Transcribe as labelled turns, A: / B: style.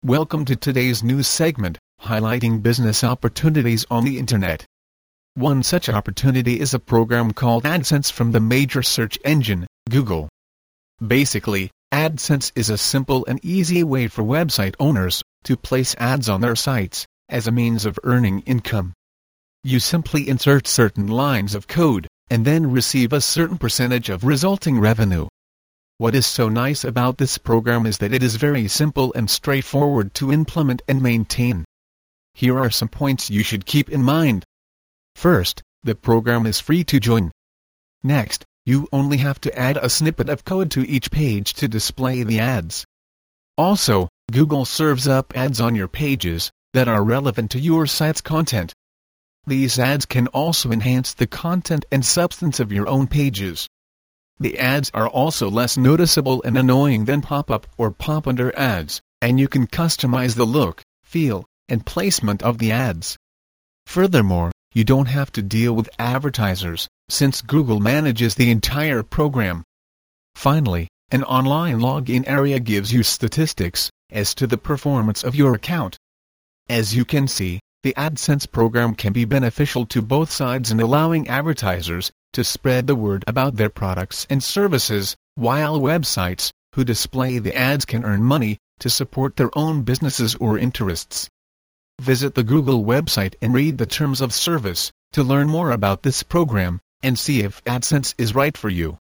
A: Welcome to today's news segment, highlighting business opportunities on the Internet. One such opportunity is a program called AdSense from the major search engine, Google. Basically, AdSense is a simple and easy way for website owners to place ads on their sites, as a means of earning income. You simply insert certain lines of code, and then receive a certain percentage of resulting revenue. What is so nice about this program is that it is very simple and straightforward to implement and maintain. Here are some points you should keep in mind. First, the program is free to join. Next, you only have to add a snippet of code to each page to display the ads. Also, Google serves up ads on your pages that are relevant to your site's content. These ads can also enhance the content and substance of your own pages. The ads are also less noticeable and annoying than pop-up or pop-under ads, and you can customize the look, feel, and placement of the ads. Furthermore, you don't have to deal with advertisers, since Google manages the entire program. Finally, an online login area gives you statistics as to the performance of your account. As you can see, the AdSense program can be beneficial to both sides in allowing advertisers to spread the word about their products and services, while websites who display the ads can earn money to support their own businesses or interests. Visit the Google website and read the terms of service to learn more about this program and see if AdSense is right for you.